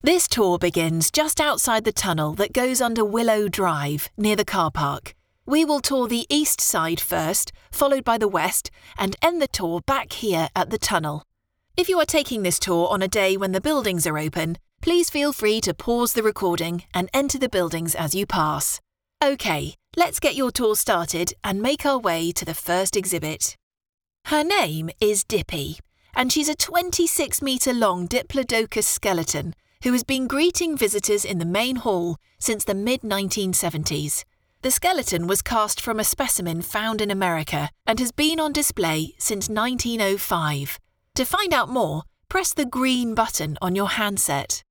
This tour begins just outside the tunnel that goes under Willow Drive, near the car park. We will tour the east side first, followed by the west, and end the tour back here at the tunnel. If you are taking this tour on a day when the buildings are open, please feel free to pause the recording and enter the buildings as you pass. OK, let's get your tour started and make our way to the first exhibit. Her name is Dippy, and she's a 26-metre-long Diplodocus skeleton who has been greeting visitors in the main hall since the mid-1970s. The skeleton was cast from a specimen found in America and has been on display since 1905. To find out more, press the green button on your handset.